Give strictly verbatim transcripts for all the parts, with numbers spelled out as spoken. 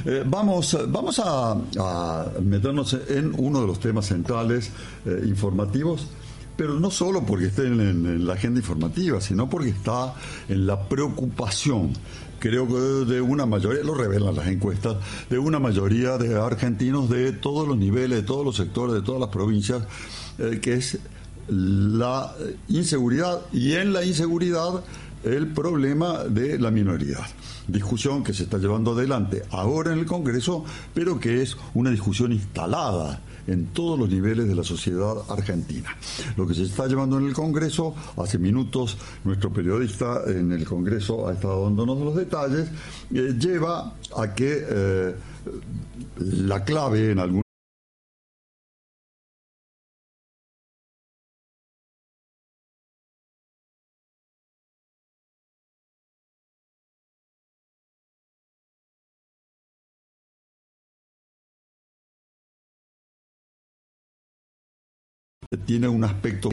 Eh, vamos vamos a, a meternos en uno de los temas centrales eh, informativos, pero no solo porque esté en, en la agenda informativa, sino porque está en la preocupación, creo que de una mayoría, lo revelan las encuestas, de una mayoría de argentinos de todos los niveles, de todos los sectores, de todas las provincias, eh, que es la inseguridad, y en la inseguridad el problema de la minoridad. Discusión que se está llevando adelante ahora en el Congreso, pero que es una discusión instalada en todos los niveles de la sociedad argentina. Lo que se está llevando en el Congreso, hace minutos nuestro periodista en el Congreso ha estado dándonos los detalles, eh, lleva a que eh, la clave en algún tiene un aspecto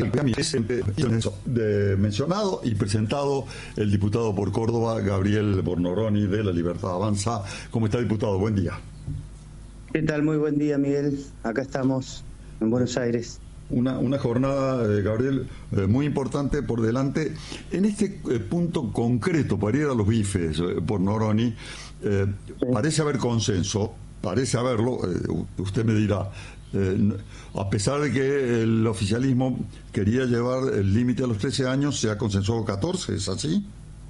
de mencionado y presentado el diputado por Córdoba, Gabriel Bornoroni, de La Libertad Avanza. ¿Cómo está, diputado? Buen día. ¿Qué tal? Muy buen día, Miguel. Acá estamos, en Buenos Aires. Una, una jornada, eh, Gabriel, eh, muy importante por delante. En este eh, punto concreto, para ir a los bifes, eh, Bornoroni, eh, sí. Parece haber consenso, parece haberlo, eh, usted me dirá. Eh, a pesar de que el oficialismo quería llevar el límite a los trece años, se ha consensuado catorce, ¿es así?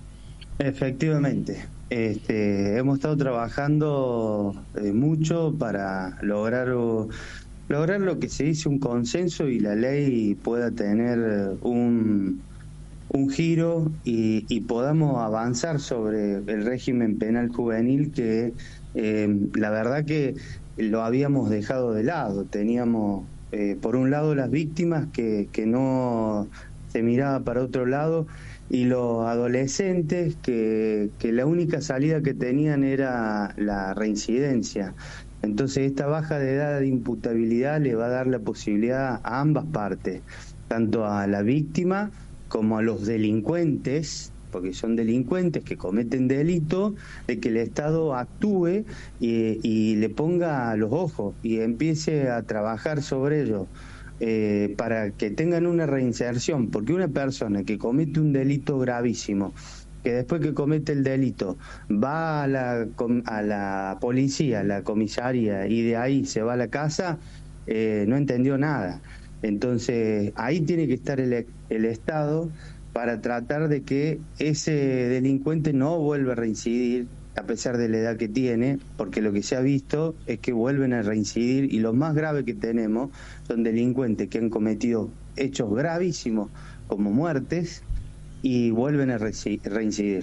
Efectivamente. Este, hemos estado trabajando eh, mucho para lograr, lograr lo que se dice un consenso y la ley pueda tener un, un giro y, y podamos avanzar sobre el régimen penal juvenil que eh, la verdad que lo habíamos dejado de lado. Teníamos, eh, por un lado, las víctimas que, que no se miraba para otro lado, y los adolescentes que, que la única salida que tenían era la reincidencia. Entonces, esta baja de edad de imputabilidad le va a dar la posibilidad a ambas partes, tanto a la víctima como a los delincuentes, porque son delincuentes que cometen delito, de que el Estado actúe y, y le ponga los ojos y empiece a trabajar sobre ello, eh, para que tengan una reinserción, porque una persona que comete un delito gravísimo, que después que comete el delito va a la, a la policía, a la comisaría, y de ahí se va a la casa, eh, no entendió nada. Entonces ahí tiene que estar el, el Estado para tratar de que ese delincuente no vuelva a reincidir a pesar de la edad que tiene, porque lo que se ha visto es que vuelven a reincidir, y lo más grave que tenemos son delincuentes que han cometido hechos gravísimos como muertes y vuelven a reincidir.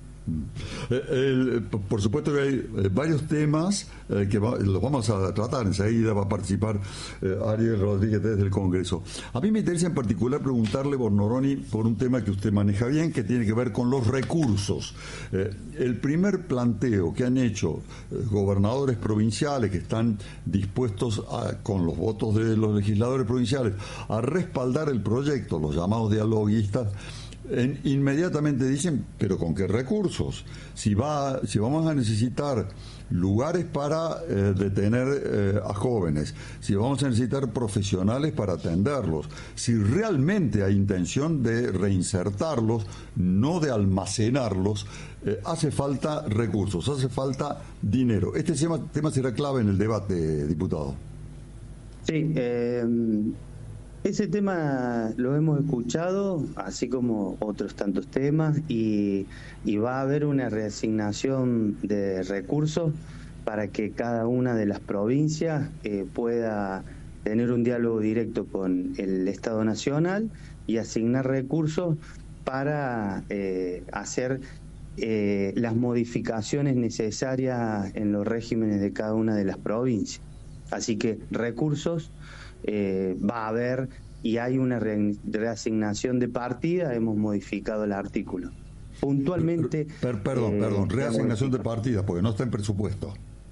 Eh, el, por supuesto que hay eh, varios temas eh, que va, los vamos a tratar. Enseguida va a participar eh, Ariel Rodríguez desde el Congreso. A mí me interesa en particular preguntarle, Bornoroni, por un tema que usted maneja bien, que tiene que ver con los recursos. Eh, el primer planteo que han hecho eh, gobernadores provinciales que están dispuestos a, con los votos de los legisladores provinciales, a respaldar el proyecto, los llamados dialoguistas, En, inmediatamente dicen, pero ¿con qué recursos? Si va, si vamos a necesitar lugares para eh, detener eh, a jóvenes, si vamos a necesitar profesionales para atenderlos, si realmente hay intención de reinsertarlos, no de almacenarlos, eh, hace falta recursos, hace falta dinero. Este tema, tema será clave en el debate, diputado. Sí, eh... ese tema lo hemos escuchado, así como otros tantos temas, y, y va a haber una reasignación de recursos para que cada una de las provincias eh, pueda tener un diálogo directo con el Estado Nacional y asignar recursos para eh, hacer eh, las modificaciones necesarias en los regímenes de cada una de las provincias. Así que recursos Eh, va a haber, y hay una re reasignación de partida. Hemos modificado el artículo puntualmente. Per, perdón, eh, perdón, reasignación de partida, porque no está en presupuesto.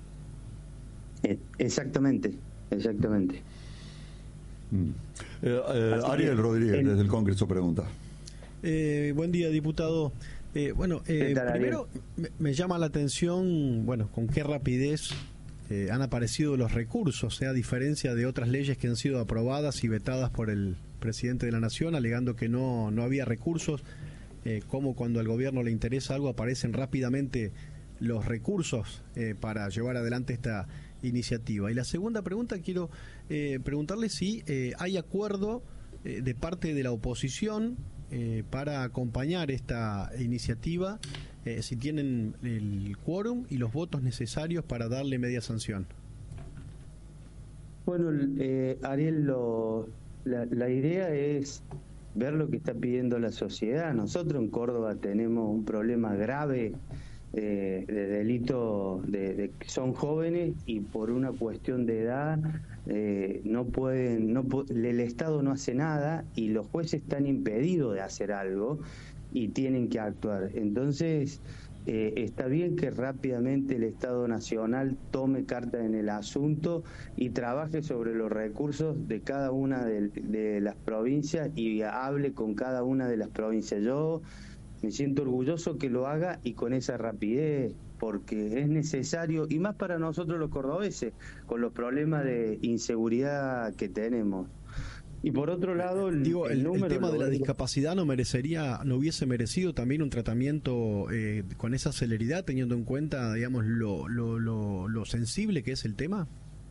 Eh, exactamente, exactamente. Mm. Eh, eh, Ariel Rodríguez, el, desde el Congreso, pregunta. Eh, buen día, diputado. Eh, bueno, eh, tal, primero me, me llama la atención, bueno, con qué rapidez eh, han aparecido los recursos, eh, a diferencia de otras leyes que han sido aprobadas y vetadas por el presidente de la Nación, alegando que no, no había recursos, eh, como cuando al gobierno le interesa algo aparecen rápidamente los recursos eh, para llevar adelante esta iniciativa. Y la segunda pregunta, quiero eh, preguntarle si eh, hay acuerdo eh, de parte de la oposición eh, para acompañar esta iniciativa, eh, si tienen el quórum y los votos necesarios para darle media sanción. Bueno, eh, Ariel, lo, la, la idea es ver lo que está pidiendo la sociedad. Nosotros en Córdoba tenemos un problema grave eh, de delito, de, de que son jóvenes y por una cuestión de edad eh, no pueden, no el Estado no hace nada y los jueces están impedidos de hacer algo y tienen que actuar. Entonces, Eh, está bien que rápidamente el Estado Nacional tome carta en el asunto y trabaje sobre los recursos de cada una de, de las provincias y hable con cada una de las provincias. Yo me siento orgulloso que lo haga y con esa rapidez, porque es necesario, y más para nosotros los cordobeses, con los problemas de inseguridad que tenemos. Y por otro lado, el, Digo, el, el, número, el tema de la lo... discapacidad no merecería, no hubiese merecido también un tratamiento eh, con esa celeridad, teniendo en cuenta, digamos, lo, lo, lo, lo sensible que es el tema.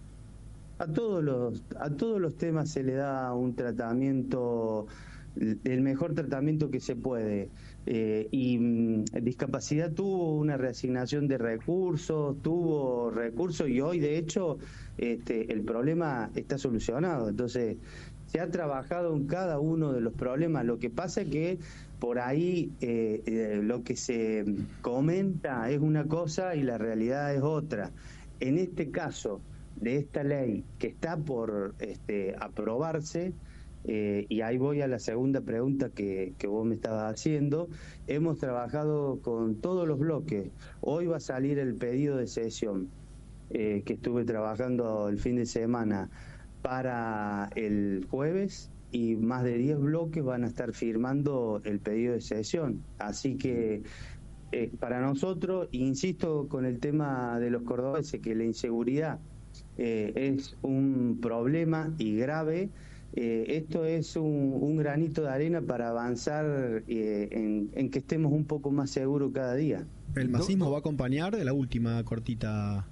A todos los a todos los temas se le da un tratamiento, el mejor tratamiento que se puede. Eh, y mm, discapacidad tuvo una reasignación de recursos, tuvo recursos y hoy de hecho este, el problema está solucionado. Entonces se ha trabajado en cada uno de los problemas. Lo que pasa es que por ahí eh, eh, lo que se comenta es una cosa y la realidad es otra. En este caso de esta ley que está por este, aprobarse, eh, y ahí voy a la segunda pregunta que, que vos me estabas haciendo, hemos trabajado con todos los bloques. Hoy va a salir el pedido de sesión eh, que estuve trabajando el fin de semana para el jueves y más de diez bloques van a estar firmando el pedido de sesión. Así que eh, para nosotros, insisto con el tema de los cordobeses, que la inseguridad eh, es un problema y grave, eh, esto es un, un granito de arena para avanzar eh, en, en que estemos un poco más seguros cada día. ¿El masismo va a acompañar de la última cortita?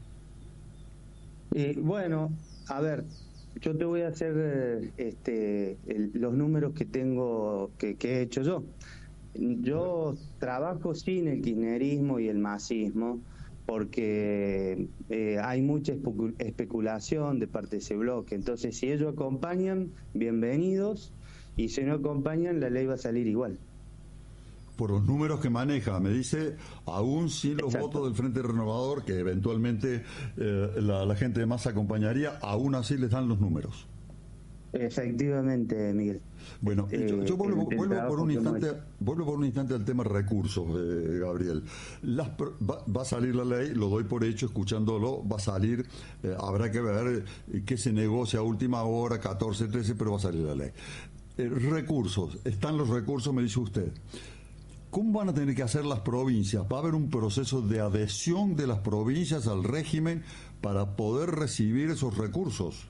Eh, bueno, a ver, yo te voy a hacer este, el, los números que tengo, que, que he hecho yo. Yo trabajo sin el kirchnerismo y el masismo porque eh, hay mucha especulación de parte de ese bloque. Entonces, si ellos acompañan, bienvenidos, y si no acompañan, la ley va a salir igual. Por los números que maneja, me dice, aún sin los Exacto. votos del Frente Renovador, que eventualmente eh, la, la gente de Massa acompañaría, aún así les dan los números. Efectivamente, Miguel. Bueno, Eh, yo, yo vuelvo, el- el vuelvo por un trabajo que hemos instante, vuelvo por un instante al tema recursos, eh, Gabriel. Las, pro- va, va a salir la ley, lo doy por hecho, escuchándolo, va a salir, eh, habrá que ver eh, qué se negocia a última hora, catorce, trece, pero va a salir la ley. Eh, recursos, están los recursos, me dice usted. ¿Cómo van a tener que hacer las provincias? ¿Va a haber un proceso de adhesión de las provincias al régimen para poder recibir esos recursos?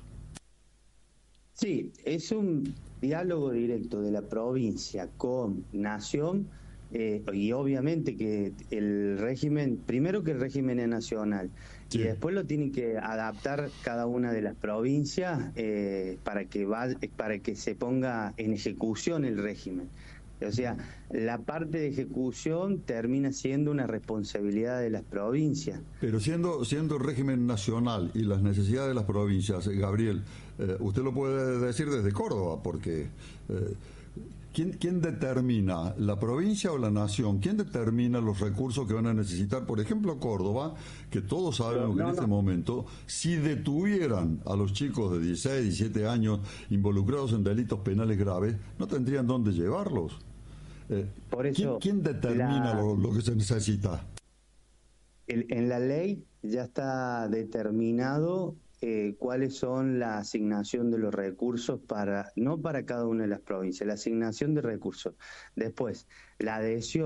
Sí, es un diálogo directo de la provincia con Nación eh, y obviamente que el régimen, primero que el régimen es nacional Sí. y después lo tienen que adaptar cada una de las provincias eh, para que va, para que se ponga en ejecución el régimen. O sea, la parte de ejecución termina siendo una responsabilidad de las provincias. Pero siendo siendo el régimen nacional y las necesidades de las provincias, eh, Gabriel, eh, usted lo puede decir desde Córdoba, porque eh, ¿quién, ¿quién determina, la provincia o la nación? ¿Quién determina los recursos que van a necesitar? Por ejemplo, Córdoba, que todos sabemos No, que no, en este no. momento, si detuvieran a los chicos de dieciséis, diecisiete años involucrados en delitos penales graves, no tendrían dónde llevarlos. Eh, Por ¿quién, eso, ¿Quién determina la- lo, lo que se necesita? El- en la ley ya está determinado eh, cuáles son la asignación de los recursos para, no para cada una de las provincias, la asignación de recursos. Después, la adhesión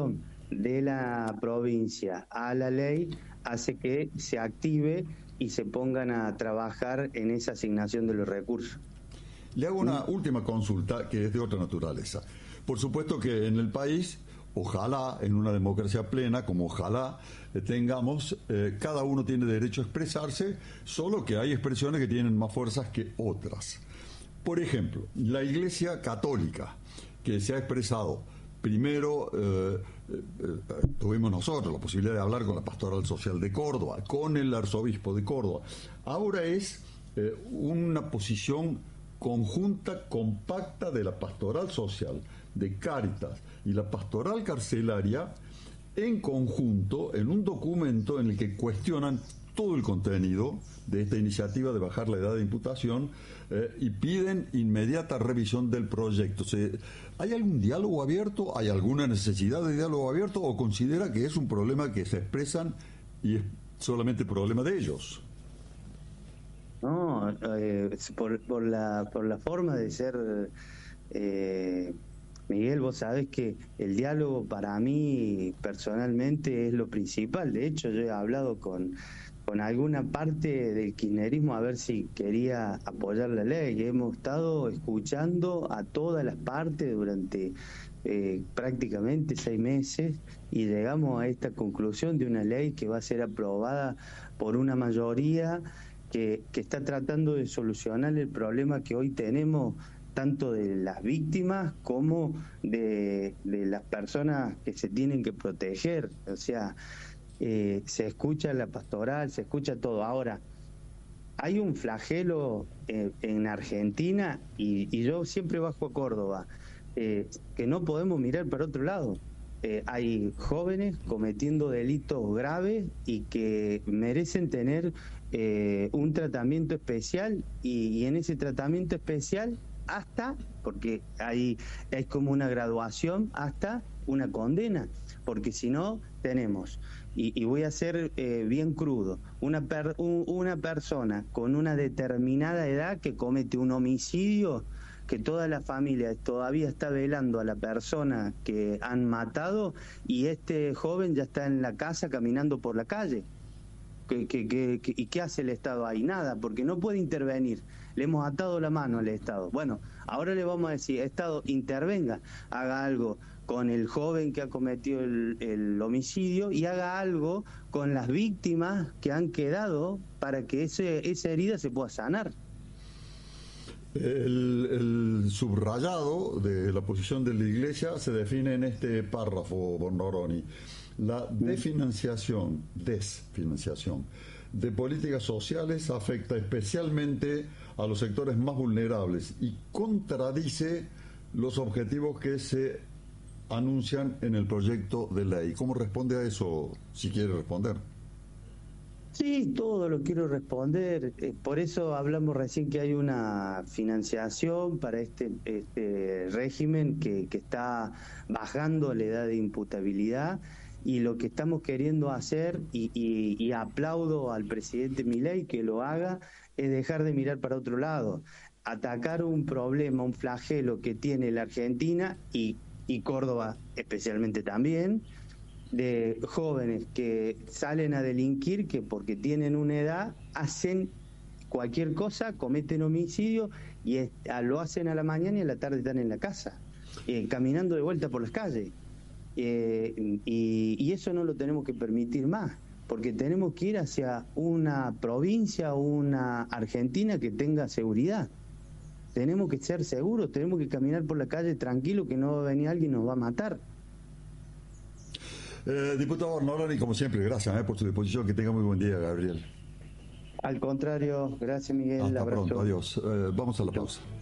de la provincia a la ley hace que se active y se pongan a trabajar en esa asignación de los recursos. Le hago una última consulta que es de otra naturaleza. Por supuesto que en el país, ojalá en una democracia plena, como ojalá eh, tengamos, eh, cada uno tiene derecho a expresarse, solo que hay expresiones que tienen más fuerzas que otras. Por ejemplo, la Iglesia Católica, que se ha expresado primero, eh, eh, eh, tuvimos nosotros la posibilidad de hablar con la Pastoral Social de Córdoba, con el Arzobispo de Córdoba. Ahora es eh, una posición conjunta, compacta de la Pastoral Social, de Cáritas y la Pastoral Carcelaria, en conjunto, en un documento en el que cuestionan todo el contenido de esta iniciativa de bajar la edad de imputación eh, y piden inmediata revisión del proyecto. ¿Se, ¿Hay algún diálogo abierto? ¿Hay alguna necesidad de diálogo abierto? ¿O considera que es un problema que se expresan y es solamente problema de ellos? No, eh, por, por, la, por la forma de ser, eh, Miguel, vos sabés que el diálogo para mí personalmente es lo principal. De hecho, yo he hablado con, con alguna parte del kirchnerismo a ver si quería apoyar la ley. Hemos estado escuchando a todas las partes durante eh, prácticamente seis meses y llegamos a esta conclusión de una ley que va a ser aprobada por una mayoría Que, que está tratando de solucionar el problema que hoy tenemos, tanto de las víctimas como de, de las personas que se tienen que proteger. O sea, eh, se escucha la pastoral, se escucha todo. Ahora, hay un flagelo eh, en Argentina, y, y yo siempre bajo a Córdoba, eh, que no podemos mirar para otro lado. Eh, hay jóvenes cometiendo delitos graves y que merecen tener eh, un tratamiento especial y, y en ese tratamiento especial hasta, porque hay, hay como una graduación, hasta una condena, porque si no tenemos, y, y voy a ser eh, bien crudo, una, per, un, una persona con una determinada edad que comete un homicidio, que toda la familia todavía está velando a la persona que han matado y este joven ya está en la casa caminando por la calle. ¿Qué, qué, qué, qué, ¿Y qué hace el Estado ahí? Nada, porque no puede intervenir. Le hemos atado la mano al Estado. Bueno, ahora le vamos a decir, Estado, intervenga, haga algo con el joven que ha cometido el, el homicidio y haga algo con las víctimas que han quedado para que ese, esa herida se pueda sanar. El, el subrayado de la posición de la Iglesia se define en este párrafo, Bornoroni. La desfinanciación, desfinanciación de políticas sociales afecta especialmente a los sectores más vulnerables y contradice los objetivos que se anuncian en el proyecto de ley. ¿Cómo responde a eso, si quiere responder? Sí, todo lo quiero responder. Eh, por eso hablamos recién que hay una financiación para este, este régimen que, que está bajando la edad de imputabilidad. Y lo que estamos queriendo hacer, y, y, y aplaudo al presidente Milei que lo haga, es dejar de mirar para otro lado, atacar un problema, un flagelo que tiene la Argentina y, y Córdoba especialmente también, de jóvenes que salen a delinquir, que porque tienen una edad hacen cualquier cosa, cometen homicidio y es, lo hacen a la mañana y a la tarde están en la casa, eh, caminando de vuelta por las calles. Eh, y, y eso no lo tenemos que permitir más, porque tenemos que ir hacia una provincia, una Argentina que tenga seguridad. Tenemos que ser seguros, tenemos que caminar por la calle tranquilo, que no va a venir alguien y nos va a matar. Eh, diputado Bornoroni, como siempre, gracias eh, por su disposición. Que tenga muy buen día, Gabriel. Al contrario, gracias, Miguel. Hasta abrazo. pronto, adiós. Eh, vamos a la pausa.